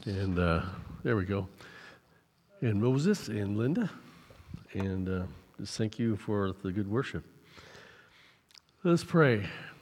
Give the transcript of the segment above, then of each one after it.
And there we go. And Moses and Linda. And just thank you for the good worship. Let's pray.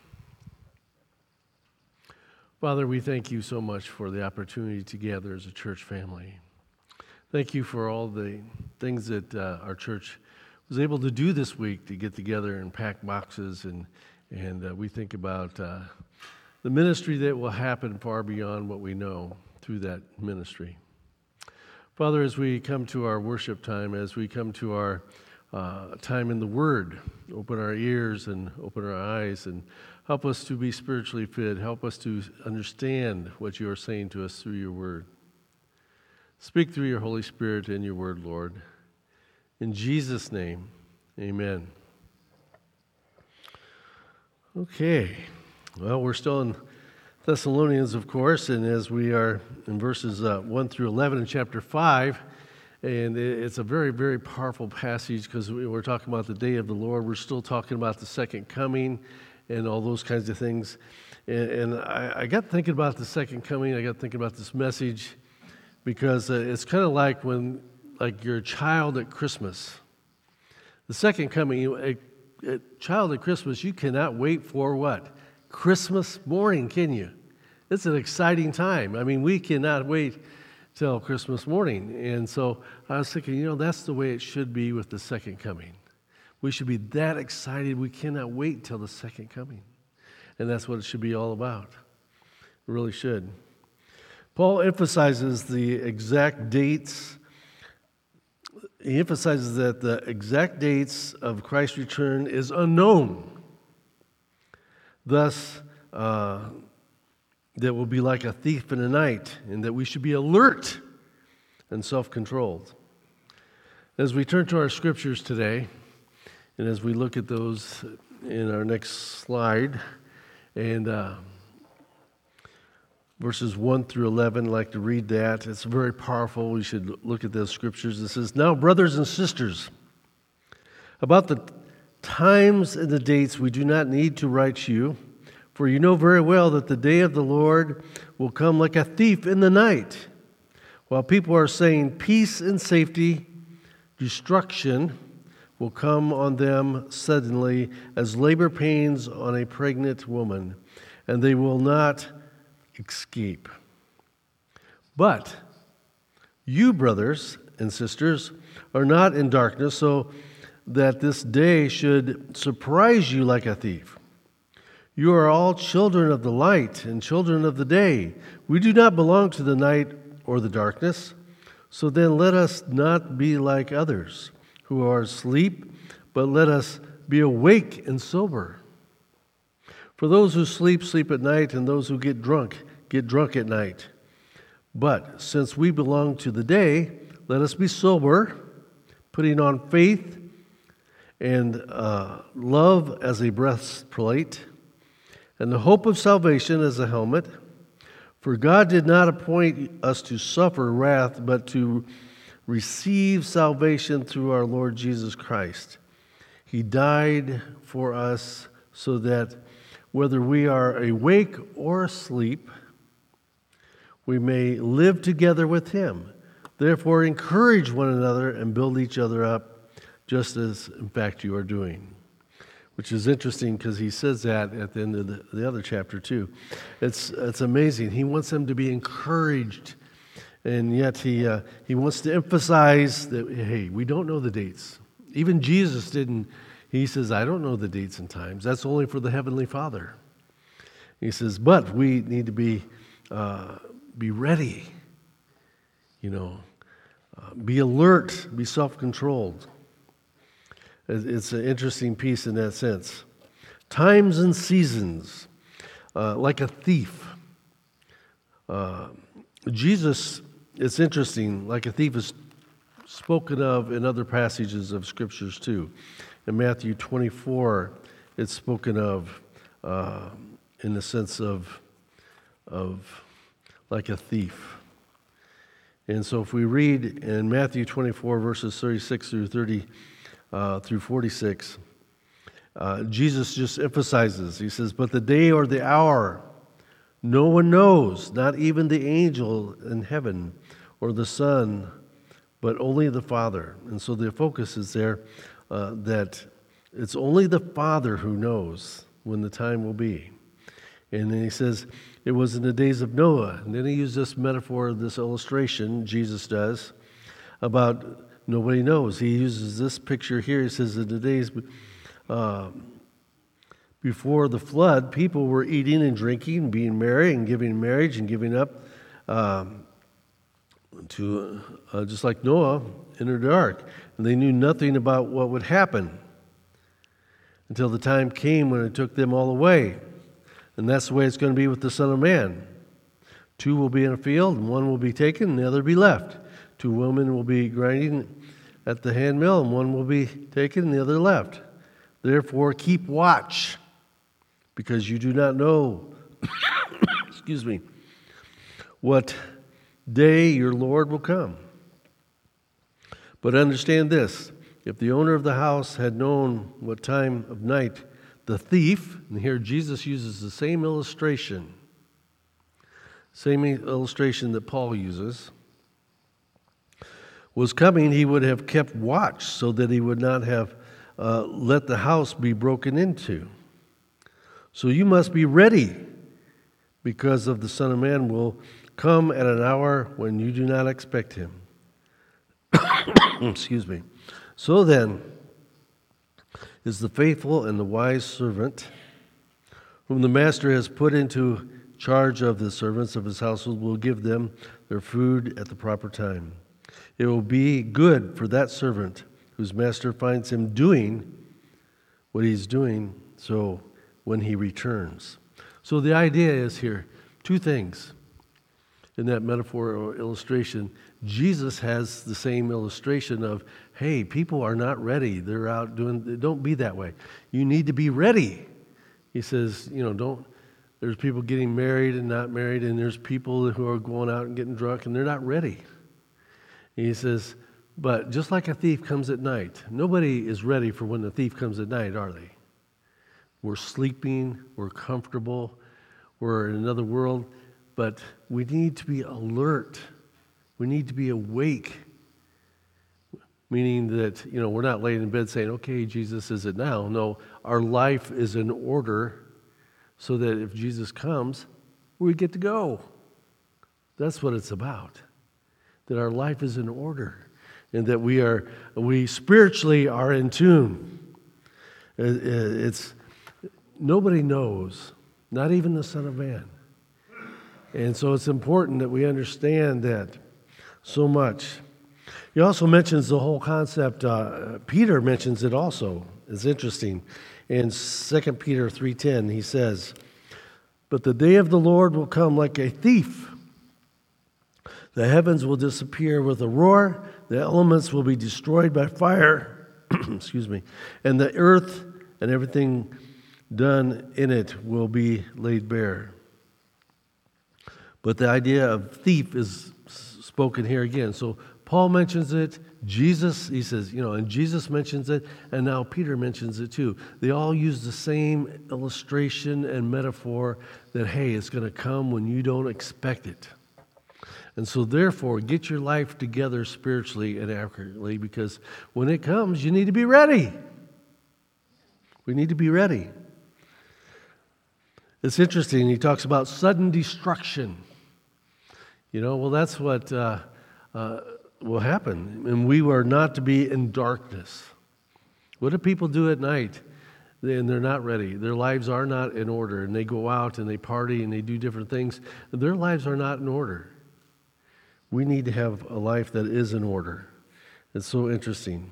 Father, we thank you so much for the opportunity to gather as a church family. Thank you for all the things that our church was able to do this week to get together and pack boxes. And we think about the ministry that will happen far beyond what we know through that ministry. Father, as we come to our worship time, as we come to our time in the Word, open our ears and open our eyes and help us to be spiritually fit. Help us to understand what you are saying to us through your Word. Speak through your Holy Spirit and your Word, Lord. In Jesus' name, amen. Okay, well, we're still in Thessalonians, of course, and as we are in verses 1 through 11 in chapter 5, and it's a very, very powerful passage because we're talking about the day of the Lord. We're still talking about the second coming and all those kinds of things. And I got thinking about the second coming. I got thinking about this message because it's kind of like when you're a child at Christmas. The second coming, a child at Christmas, you cannot wait for what? Christmas morning, can you? It's an exciting time. I mean, we cannot wait till Christmas morning. And so I was thinking, that's the way it should be with the second coming. We should be that excited. We cannot wait till the second coming. And that's what it should be all about. It really should. Paul emphasizes the exact dates. He emphasizes that the exact dates of Christ's return is unknown. Thus, that will be like a thief in the night, and that we should be alert and self-controlled. As we turn to our scriptures today, and as we look at those in our next slide, and verses 1 through 11, I'd like to read that. It's very powerful. We should look at those scriptures. It says, "Now, brothers and sisters, about the times and the dates we do not need to write to you, for you know very well that the day of the Lord will come like a thief in the night. While people are saying peace and safety, destruction will come on them suddenly as labor pains on a pregnant woman, and they will not escape. But you, brothers and sisters, are not in darkness, so that this day should surprise you like a thief. You are all children of the light and children of the day. We do not belong to the night or the darkness. So then let us not be like others who are asleep, but let us be awake and sober. For those who sleep, sleep at night, and those who get drunk at night. But since we belong to the day, let us be sober, putting on faith and love as a breastplate, and the hope of salvation as a helmet. For God did not appoint us to suffer wrath, but to receive salvation through our Lord Jesus Christ. He died for us so that whether we are awake or asleep, we may live together with Him. Therefore, encourage one another and build each other up, just as, in fact, you are doing." Which is interesting because he says that at the end of the other chapter, too. It's amazing. He wants them to be encouraged, and yet he wants to emphasize that, hey, we don't know the dates. Even Jesus didn't. He says, I don't know the dates and times. That's only for the Heavenly Father. He says, but we need to be ready, be alert, be self-controlled. It's an interesting piece in that sense. Times and seasons, like a thief. Jesus, it's interesting, like a thief is spoken of in other passages of Scriptures too. In Matthew 24, it's spoken of in the sense of like a thief. And so if we read in Matthew 24, verses 36 through 46, Jesus just emphasizes, he says, "But the day or the hour No one knows, not even the angel in heaven or the Son, but only the Father. And so the focus is there that it's only the Father who knows when the time will be. And then he says, it was in the days of Noah. And then he used this metaphor, this illustration, Jesus does, about nobody knows. He uses this picture here. He says, in the days before the flood, people were eating and drinking, being merry and giving marriage and giving up to just like Noah entered the ark. And they knew nothing about what would happen until the time came when it took them all away. And that's the way it's going to be with the Son of Man. 2 will be in a field, and 1 will be taken, and the other be left. 2 women will be grinding at the handmill, and 1 will be taken, and the other left. Therefore, keep watch, because you do not know, excuse me, what day your Lord will come. But understand this, if the owner of the house had known what time of night the thief, and here Jesus uses the same illustration that Paul uses, was coming, he would have kept watch so that he would not have let the house be broken into. So you must be ready, because of the Son of Man will come at an hour when you do not expect him. Excuse me. So then, is the faithful and the wise servant, whom the master has put into charge of the servants of his household, will give them their food at the proper time. It will be good for that servant whose master finds him doing what he's doing, so when he returns. So the idea is here, 2 things. In that metaphor or illustration, Jesus has the same illustration of, hey, people are not ready. They're out doing, don't be that way. You need to be ready. He says, there's people getting married and not married, and there's people who are going out and getting drunk, and they're not ready. And he says, but just like a thief comes at night, nobody is ready for when the thief comes at night, are they? We're sleeping, we're comfortable, we're in another world, but we need to be alert. We need to be awake, meaning that, we're not laying in bed saying, okay, Jesus, is it now? No, our life is in order so that if Jesus comes, we get to go. That's what it's about, that our life is in order and that we spiritually are in tune. Nobody knows, not even the Son of Man. And so it's important that we understand that so much. He also mentions the whole concept. Peter mentions it also. It's interesting. In 2 Peter 3:10, he says, but the day of the Lord will come like a thief. The heavens will disappear with a roar. The elements will be destroyed by fire. Excuse me. And the earth and everything done in it will be laid bare. But the idea of thief is spoken here again. So Paul mentions it, Jesus, he says, and Jesus mentions it, and now Peter mentions it too. They all use the same illustration and metaphor that, hey, it's going to come when you don't expect it. And so therefore, get your life together spiritually and accurately, because when it comes, you need to be ready. We need to be ready. It's interesting, he talks about sudden destruction. That's what will happen. And we are not to be in darkness. What do people do at night? And they're not ready. Their lives are not in order. And they go out and they party and they do different things. Their lives are not in order. We need to have a life that is in order. It's so interesting.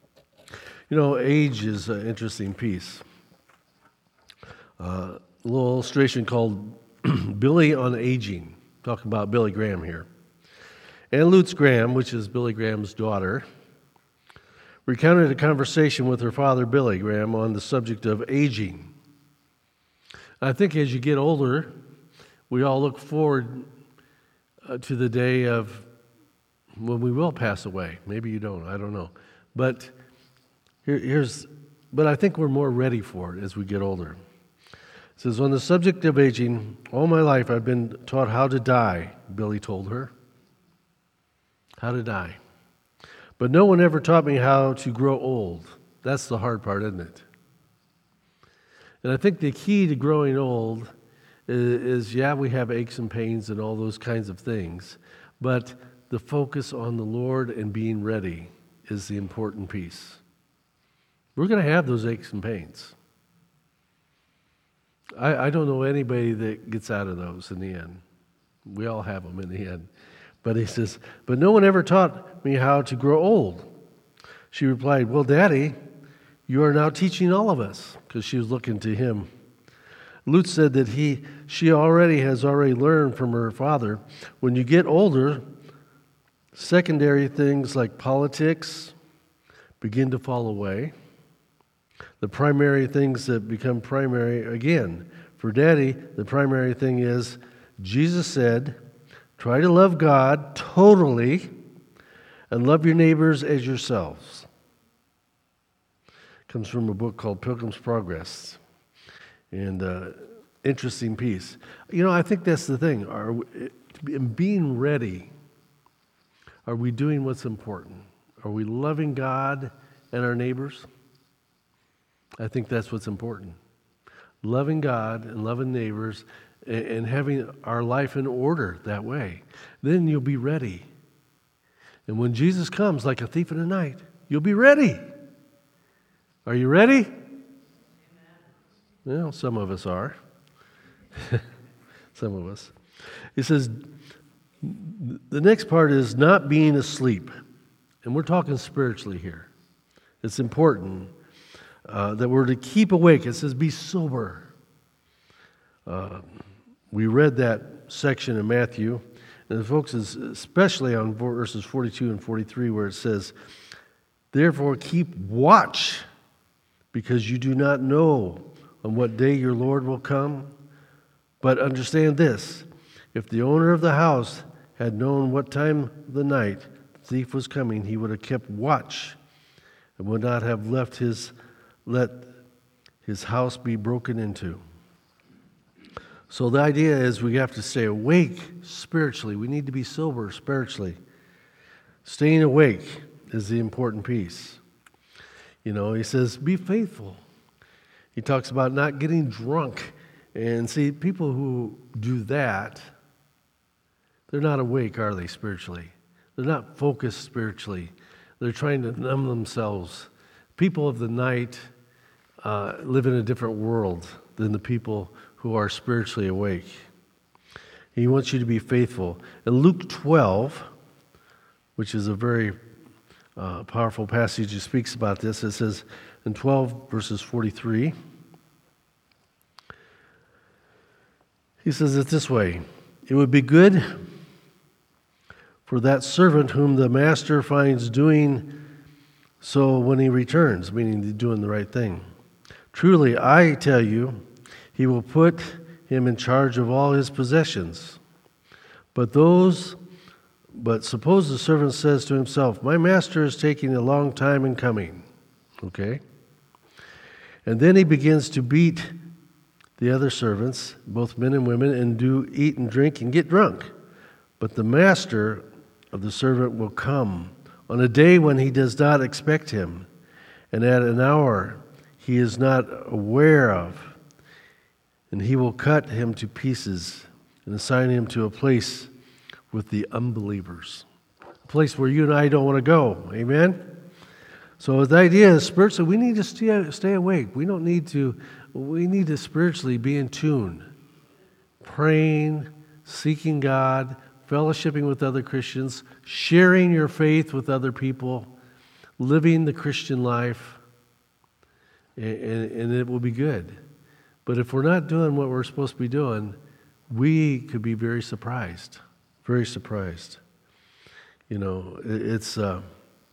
Age is an interesting piece. A little illustration called Billy on Aging. Talking about Billy Graham here. Ann Lutz Graham, which is Billy Graham's daughter, recounted a conversation with her father, Billy Graham, on the subject of aging. I think as you get older, we all look forward to the day of when we will pass away. Maybe you don't, I don't know. But but I think we're more ready for it as we get older. It says, on the subject of aging, all my life I've been taught how to die, Billy told her. How to die. But no one ever taught me how to grow old. That's the hard part, isn't it? And I think the key to growing old is we have aches and pains and all those kinds of things, but the focus on the Lord and being ready is the important piece. We're going to have those aches and pains. I don't know anybody that gets out of those in the end. We all have them in the end. But he says, but no one ever taught me how to grow old. She replied, well, Daddy, you are now teaching all of us, because she was looking to him. Lutz said that she has already learned from her father, when you get older, secondary things like politics begin to fall away. The primary things that become primary, again, for Daddy, the primary thing is, Jesus said, try to love God totally and love your neighbors as yourselves. Comes from a book called Pilgrim's Progress. And interesting piece. I think that's the thing. In being ready, are we doing what's important? Are we loving God and our neighbors? I think that's what's important. Loving God and loving neighbors and having our life in order that way. Then you'll be ready. And when Jesus comes like a thief in the night, you'll be ready. Are you ready? Well, some of us are. Some of us. He says, the next part is not being asleep. And we're talking spiritually here. It's important that we're to keep awake. It says, be sober. We read that section in Matthew, and the folks is especially on verses 42 and 43 where it says, therefore keep watch, because you do not know on what day your Lord will come. But understand this, if the owner of the house had known what time of the night the thief was coming, he would have kept watch and would not have let his house be broken into. So the idea is we have to stay awake spiritually. We need to be sober spiritually. Staying awake is the important piece. He says, be faithful. He talks about not getting drunk. And see, people who do that, they're not awake, are they, spiritually? They're not focused spiritually. They're trying to numb themselves. People of the night live in a different world than the people who are spiritually awake. He wants you to be faithful. In Luke 12, which is a very powerful passage that speaks about this, it says in 12 verses 43, he says it this way, it would be good for that servant whom the master finds doing so when he returns, meaning doing the right thing. Truly, I tell you, he will put him in charge of all his possessions. But suppose the servant says to himself, my master is taking a long time in coming. Okay? And then he begins to beat the other servants, both men and women, and do eat and drink and get drunk. But the master of the servant will come on a day when he does not expect him, and at an hour he is not aware of, and he will cut him to pieces and assign him to a place with the unbelievers, a place where you and I don't want to go. Amen? So the idea is spiritually, we need to stay awake. We need to spiritually be in tune, praying, seeking God, fellowshipping with other Christians, sharing your faith with other people, living the Christian life, and it will be good. But if we're not doing what we're supposed to be doing, we could be very surprised. Very surprised. It's a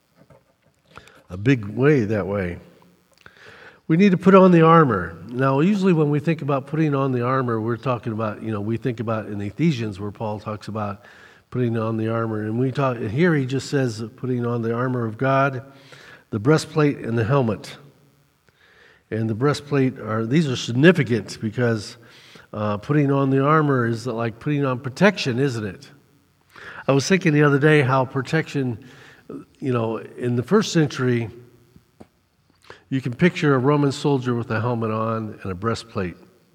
big way that way. We need to put on the armor. Now, usually when we think about putting on the armor, we're talking about, we think about in Ephesians where Paul talks about putting on the armor. And here he just says putting on the armor of God, the breastplate and the helmet. And the breastplate these are significant because putting on the armor is like putting on protection, isn't it? I was thinking the other day how protection, in the first century, you can picture a Roman soldier with a helmet on and a breastplate.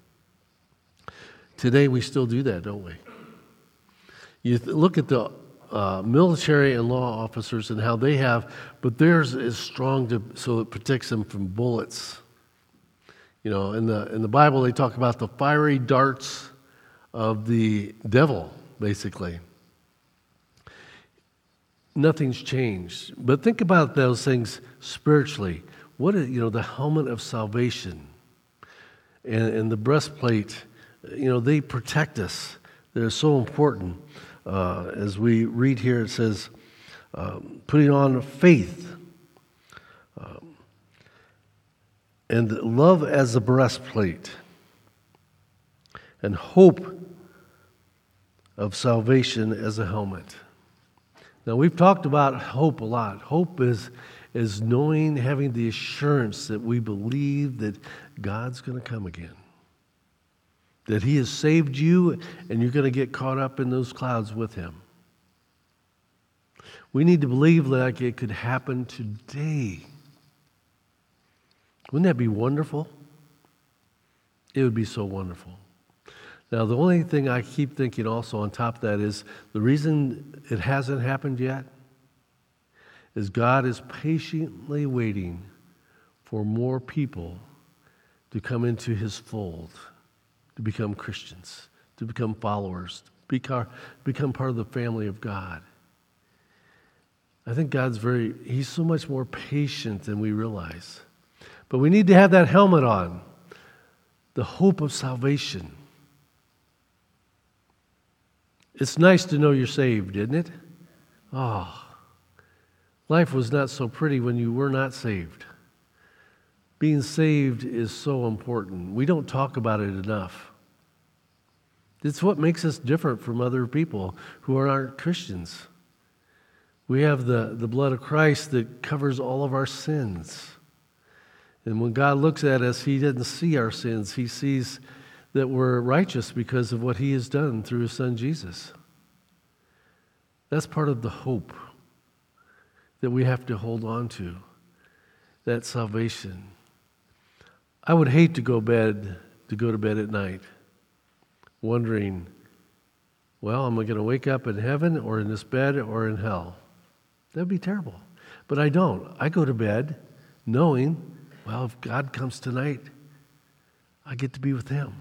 Today we still do that, don't we? You look at the military and law officers and how they have, but theirs is strong so it protects them from bullets. In the Bible they talk about the fiery darts of the devil, basically. Nothing's changed. But think about those things spiritually. What is, the helmet of salvation and the breastplate, they protect us. They're so important. As we read here, it says, putting on faith and love as a breastplate and hope of salvation as a helmet. Now, we've talked about hope a lot. Hope is knowing, having the assurance that we believe that God's going to come again. That He has saved you and you're going to get caught up in those clouds with Him. We need to believe like it could happen today. Wouldn't that be wonderful? It would be so wonderful. Now, the only thing I keep thinking also on top of that is the reason it hasn't happened yet is God is patiently waiting for more people to come into His fold, to become Christians, to become followers, to become part of the family of God. I think He's so much more patient than we realize. But we need to have that helmet on, the hope of salvation. It's nice to know you're saved, isn't it? Oh, life was not so pretty when you were not saved. Being saved is so important. We don't talk about it enough. It's what makes us different from other people who aren't Christians. We have the blood of Christ that covers all of our sins. And when God looks at us, He doesn't see our sins. He sees that we're righteous because of what He has done through His Son Jesus. That's part of the hope that we have to hold on to, that salvation. I would hate to go to bed at night wondering, well, am I going to wake up in heaven or in this bed or in hell? That would be terrible. But I don't. I go to bed knowing, well, if God comes tonight, I get to be with Him.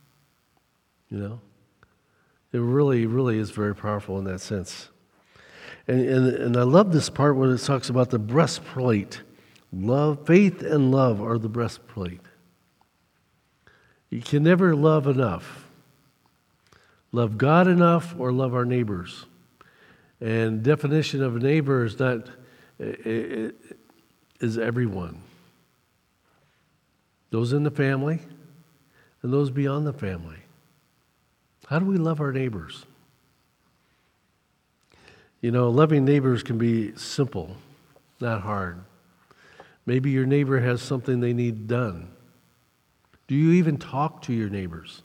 It really, really is very powerful in that sense. And I love this part where it talks about the breastplate. Love, faith and love are the breastplate. You can never love enough. Love God enough or love our neighbors. And definition of a neighbor is is everyone. Those in the family and those beyond the family. How do we love our neighbors? Loving neighbors can be simple, not hard. Maybe your neighbor has something they need done. Do you even talk to your neighbors?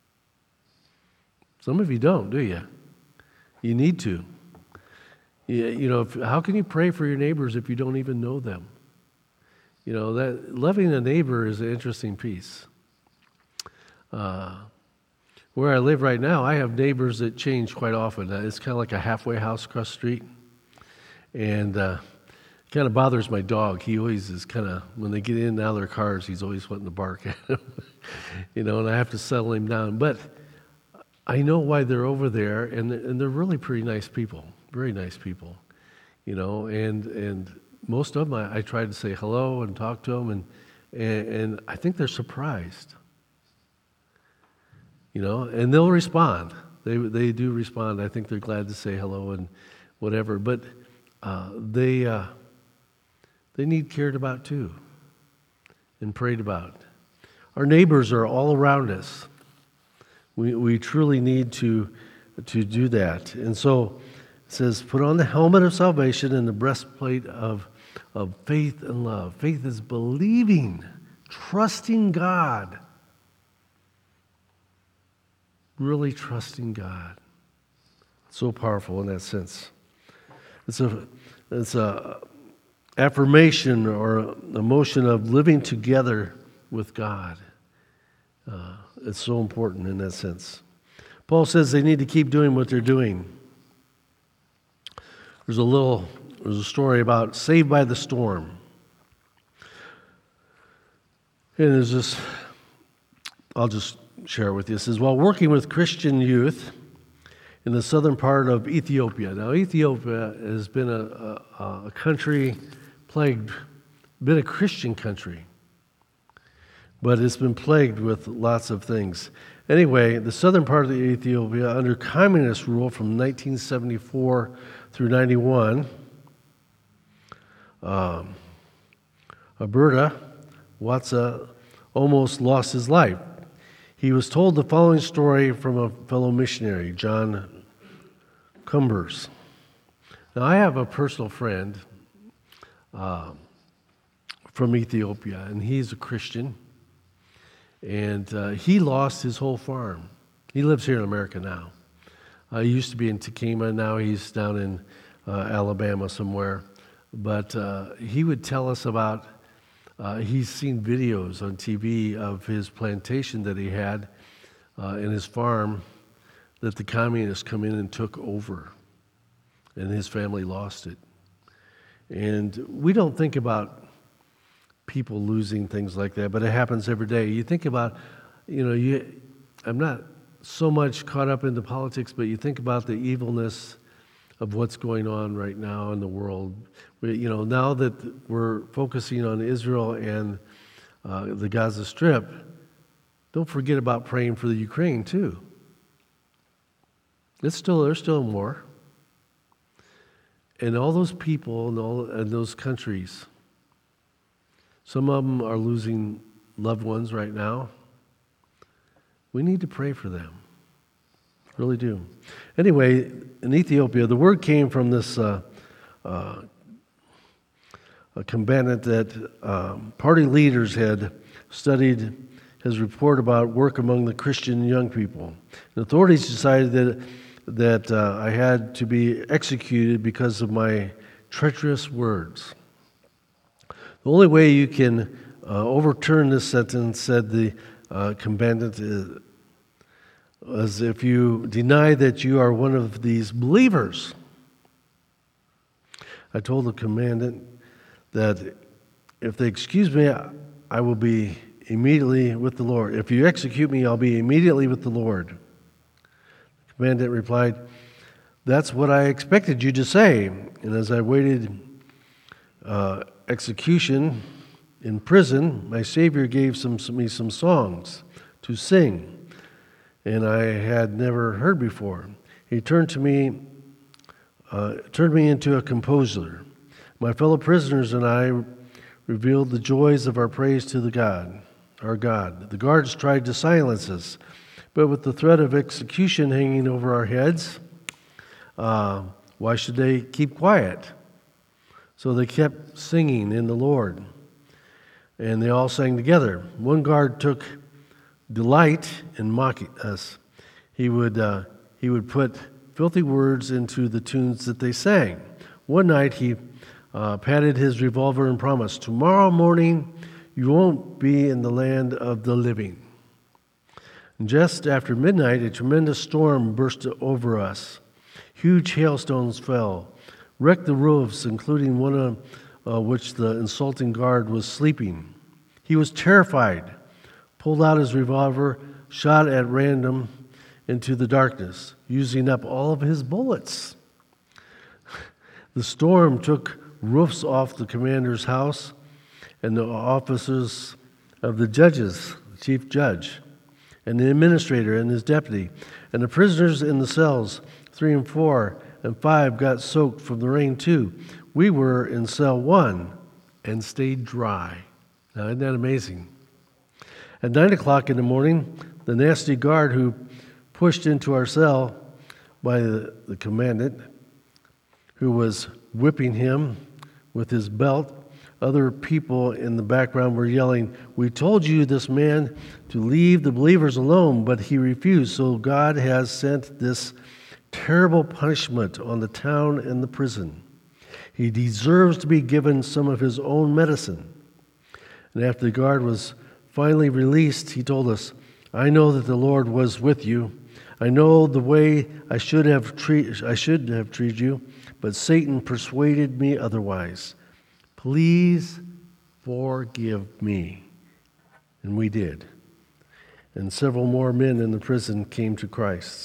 Some of you don't, do you? You need to. How can you pray for your neighbors if you don't even know them? That loving a neighbor is an interesting piece. Where I live right now, I have neighbors that change quite often. It's kind of like a halfway house across the street. And it kind of bothers my dog. He always is kind of, when they get in and out of their cars, he's always wanting to bark at them. And I have to settle him down. But I know why they're over there, and they're really pretty nice people, very nice people. And most of them, I try to say hello and talk to them, and I think they're surprised. And they'll respond. They do respond. I think they're glad to say hello and whatever. But they need cared about too and prayed about. Our neighbors are all around us. We truly need to do that. And so it says, put on the helmet of salvation and the breastplate of faith and love. Faith is believing trusting God. Really trusting God. So powerful in that sense. It's a affirmation or emotion of living together with God. It's so important in that sense. Paul says they need to keep doing what they're doing. There's a story about Saved by the Storm. And there's this, I'll just share it with you. It says, while working with Christian youth in the southern part of Ethiopia. Now, Ethiopia has been a country been a Christian country, but it's been plagued with lots of things. Anyway, the southern part of Ethiopia, under communist rule from 1974 through 91, Alberta Watsa almost lost his life. He was told the following story from a fellow missionary, John Cumbers. Now, I have a personal friend from Ethiopia, and he's a Christian, and he lost his whole farm. He lives here in America now. He used to be in Takema, now he's down in Alabama somewhere. But he would tell us about, he's seen videos on TV of his plantation that he had in his farm that the communists come in and took over, and his family lost it. And we don't think about people losing things like that, but it happens every day. You think about, I'm not so much caught up into politics, but you think about the evilness of what's going on right now in the world. Now that we're focusing on Israel and the Gaza Strip, don't forget about praying for the Ukraine too. There's still more. And all those people and those countries, some of them are losing loved ones right now. We need to pray for them. Really do. Anyway, in Ethiopia, the word came from this a combatant that party leaders had studied his report about work among the Christian young people. The authorities decided that I had to be executed because of my treacherous words. The only way you can overturn this sentence, said the combatant, is if you deny that you are one of these believers. I told the commandant that if they excuse me, I will be immediately with the Lord. If you execute me, I'll be immediately with the Lord. The commandant replied, that's what I expected you to say. And as I waited execution in prison, my Savior gave me some songs to sing, and I had never heard before. He turned me into a composer. My fellow prisoners and I revealed the joys of our praise to our God. The guards tried to silence us, but with the threat of execution hanging over our heads, why should they keep quiet? So they kept singing in the Lord, and they all sang together. One guard took delight in mocking us. He would put filthy words into the tunes that they sang. One night he patted his revolver and promised, tomorrow morning you won't be in the land of the living. And just after midnight, a tremendous storm burst over us. Huge hailstones fell, wrecked the roofs, including one on which the insulting guard was sleeping. He was terrified, pulled out his revolver, shot at random into the darkness, using up all of his bullets. The storm took roofs off the commander's house and the offices of the judges, the chief judge, and the administrator and his deputy. And the prisoners in the cells, 3 and 4 and 5, got soaked from the rain too. We were in cell 1 and stayed dry. Now, isn't that amazing? At 9 o'clock in the morning, the nasty guard who pushed into our cell by the commandant, who was whipping him with his belt, other people in the background were yelling, "We told you this man to leave the believers alone, but he refused. So God has sent this terrible punishment on the town and the prison. He deserves to be given some of his own medicine." And after the guard was finally released, he told us, "I know that the Lord was with you. I know the way I should have treated you, but Satan persuaded me otherwise. Please forgive me." And we did. And several more men in the prison came to Christ.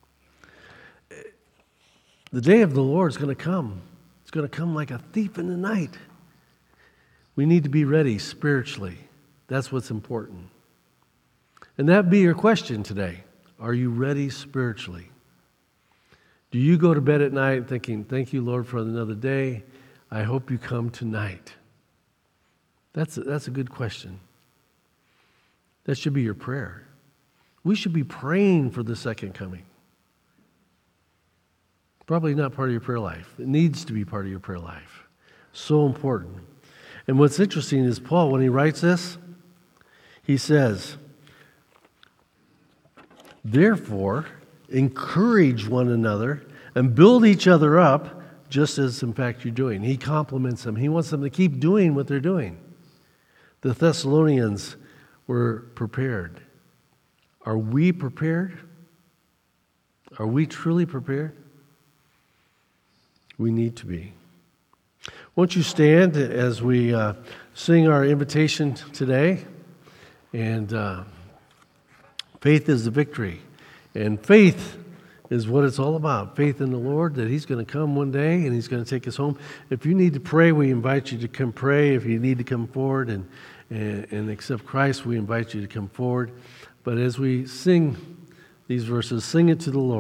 The day of the Lord is going to come. It's going to come like a thief in the night. We need to be ready spiritually. That's what's important. And that be your question today. Are you ready spiritually? Do you go to bed at night thinking, "Thank you, Lord, for another day. I hope you come tonight"? That's a good question. That should be your prayer. We should be praying for the second coming. Probably not part of your prayer life. It needs to be part of your prayer life. So important. And what's interesting is Paul, when he writes this, he says, "Therefore, encourage one another and build each other up, just as in fact you're doing." He compliments them. He wants them to keep doing what they're doing. The Thessalonians were prepared. Are we prepared? Are we truly prepared? We need to be. Won't you stand as we sing our invitation today? And faith is the victory. And faith is what it's all about. Faith in the Lord, that He's going to come one day and He's going to take us home. If you need to pray, we invite you to come pray. If you need to come forward and accept Christ, we invite you to come forward. But as we sing these verses, sing it to the Lord.